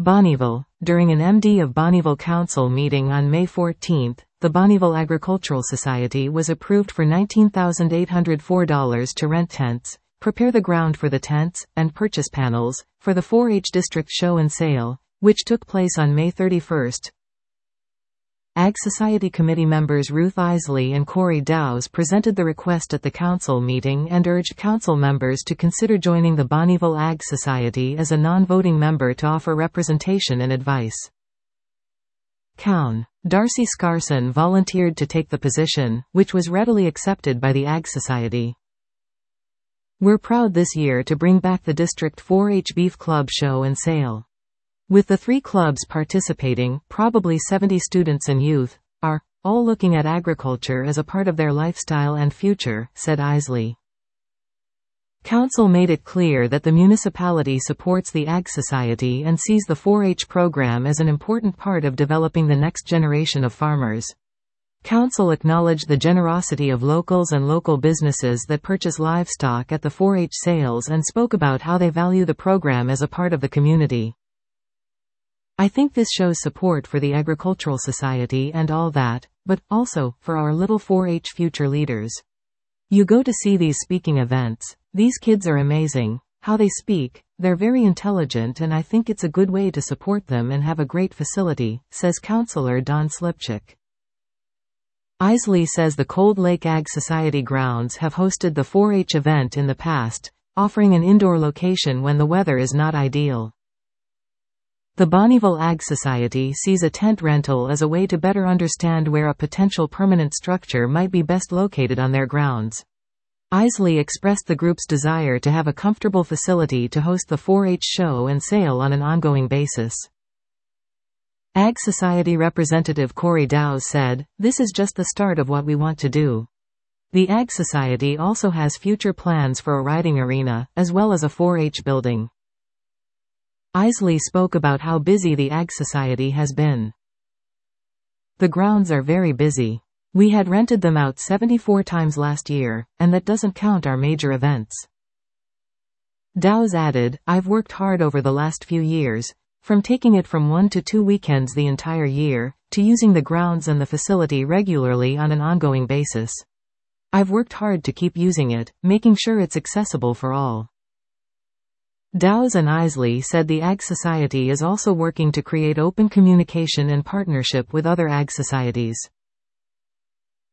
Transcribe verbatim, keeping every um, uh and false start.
Bonnyville. During an M D of Bonnyville Council meeting on May fourteenth, the Bonnyville Agricultural Society was approved for nineteen thousand eight hundred four dollars to rent tents, prepare the ground for the tents, and purchase panels, for the four H District Show and Sale, which took place on May thirty-first. Ag Society Committee members Ruth Isley and Corey Dowse presented the request at the council meeting and urged council members to consider joining the Bonnyville Ag Society as a non-voting member to offer representation and advice. Cown. Darcy Scarson volunteered to take the position, which was readily accepted by the Ag Society. We're proud this year to bring back the District four H Beef Club Show and Sale. With the three clubs participating, probably seventy students and youth, are all looking at agriculture as a part of their lifestyle and future, said Isley. Council made it clear that the municipality supports the Ag Society and sees the four H program as an important part of developing the next generation of farmers. Council acknowledged the generosity of locals and local businesses that purchase livestock at the four H sales and spoke about how they value the program as a part of the community. I think this shows support for the Agricultural Society and all that, but also for our little four H future leaders. You go to see these speaking events. These kids are amazing. How they speak, they're very intelligent, and I think it's a good way to support them and have a great facility, says Councillor Don Slipchik. Isley says the Cold Lake Ag Society grounds have hosted the four H event in the past, offering an indoor location when the weather is not ideal. The Bonnyville Ag Society sees a tent rental as a way to better understand where a potential permanent structure might be best located on their grounds. Isley expressed the group's desire to have a comfortable facility to host the four H show and sale on an ongoing basis. Ag Society representative Corey Dowse said, "This is just the start of what we want to do." The Ag Society also has future plans for a riding arena, as well as a four H building. Isley spoke about how busy the Ag Society has been. The grounds are very busy. We had rented them out seventy-four times last year, and that doesn't count our major events. Dowse added, "I've worked hard over the last few years, from taking it from one to two weekends the entire year, to using the grounds and the facility regularly on an ongoing basis. I've worked hard to keep using it, making sure it's accessible for all." Dowse and Isley said the Ag Society is also working to create open communication and partnership with other ag societies.